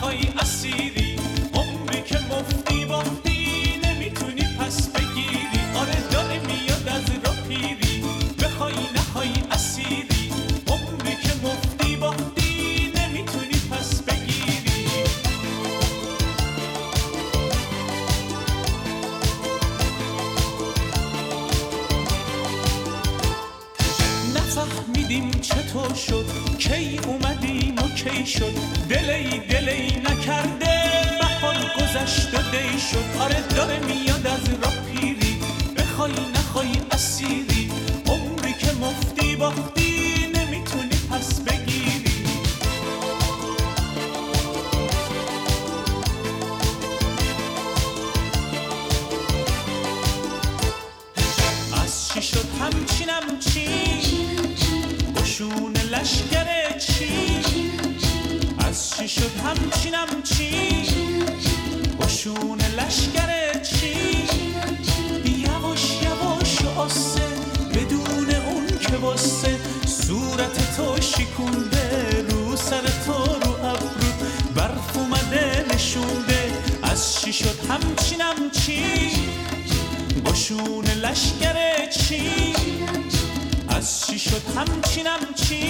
نخوای اسیری، عمری که مفتی باختی نمیتونی پس بگیری. آره داره میاد از راه پیری، بخوای نخوای اسیری، عمری که مفتی باختی نمیتونی پس بگیری. نفهمیدیم چطور شد، کی اومدیم و کی شد، دلی نکرده بهار گذشت و دی شد. آره داره میاد از راه پیری، بخوای نخوای اسیری، عمری که مفتی باختی نمیتونی پس بگیری. از چی شد همچینم چی، قشون لشکر چی. از چی شد همچینم چی، قشون لشکر چی. یواش یواش آسه بدون اون که واسه، صورت تو شکونده، رو سر تو رو ابرو برف اومده نشونده. از چی شد همچینم چی، قشون لشکر چی. از چی شد همچینم چی،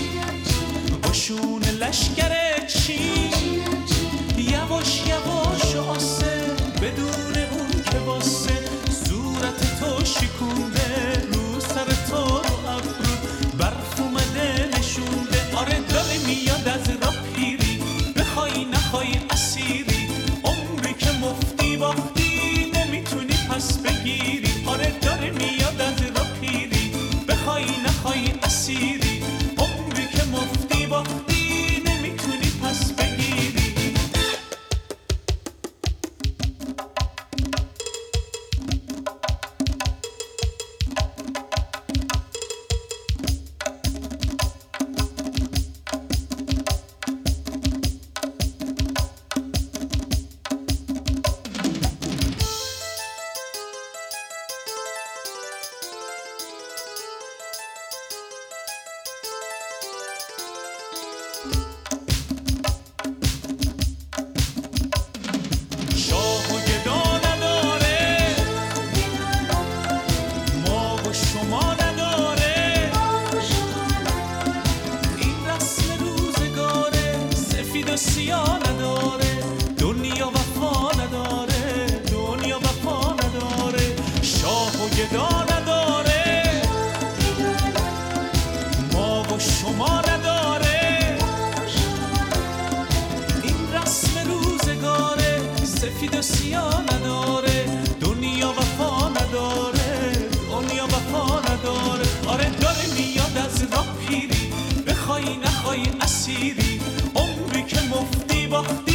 قشون لشکر چی. یواش یواش آسه بدون اون که واسه، صورت تو شکونده، رو سر تو رو ابرو برف اومده نشونده. آره داره میاد از راه پیری، بخوای نخوای اسیری، عمری که مفتی باختی نمیتونی پس بگیری. آره داره میاد از راه پیری، بخوای نخوای اسیری، عمری که مفتی باختی نمیتونی پس بگیری. شاه و گدا نداره، ما و شما نداره، این رسم روزگاره، سفید و سیاه نداره، دنیا وفا نداره، دنیا وفا نداره. شاه و گدا نداره، ما و شما نداره، این رسم روزگاره، سفید و سیاه نداره، دنیا وفا نداره، دنیا وفا نداره. آره داره میاد از راه پیری، بخوای نخوای اسیری، عمری که مفتی باختی